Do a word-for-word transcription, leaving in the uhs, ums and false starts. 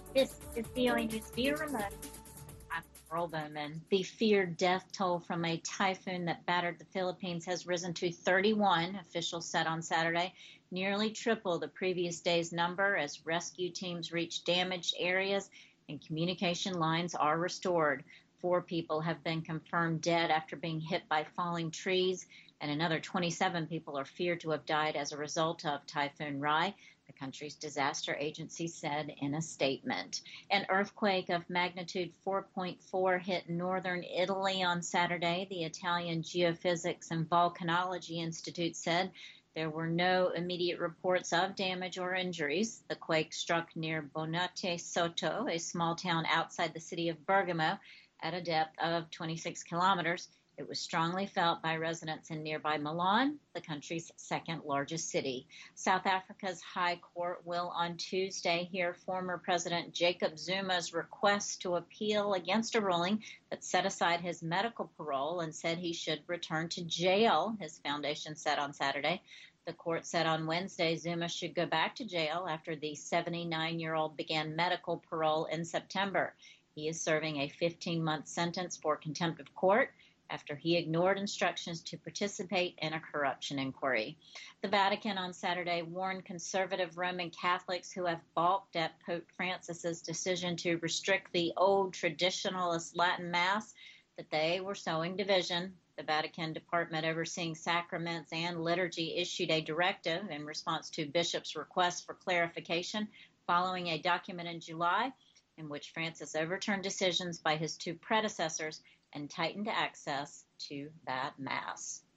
This is V O A News Bureau. I'm Earl Bowman. The feared death toll from a typhoon that battered the Philippines has risen to thirty-one, officials said on Saturday, nearly triple the previous day's number as rescue teams reach damaged areas and communication lines are restored. Four people have been confirmed dead after being hit by falling trees, and another twenty-seven people are feared to have died as a result of Typhoon Rai, the country's disaster agency said in a statement. An earthquake of magnitude four point four hit northern Italy on Saturday, the Italian Geophysics and Volcanology Institute said. There were no immediate reports of damage or injuries. The quake struck near Bonate Soto, a small town outside the city of Bergamo, at a depth of twenty-six kilometers. It was strongly felt by residents in nearby Milan, the country's second largest city. South Africa's High Court will on Tuesday hear former President Jacob Zuma's request to appeal against a ruling that set aside his medical parole and said he should return to jail, his foundation said on Saturday. The court said on Wednesday Zuma should go back to jail after the seventy-nine-year-old began medical parole in September. He is serving a fifteen-month sentence for contempt of court after he ignored instructions to participate in a corruption inquiry. The Vatican on Saturday warned conservative Roman Catholics who have balked at Pope Francis's decision to restrict the old traditionalist Latin Mass that they were sowing division. The Vatican Department overseeing sacraments and liturgy issued a directive in response to bishops' requests for clarification following a document in July in which Francis overturned decisions by his two predecessors and tightened access to that Mass.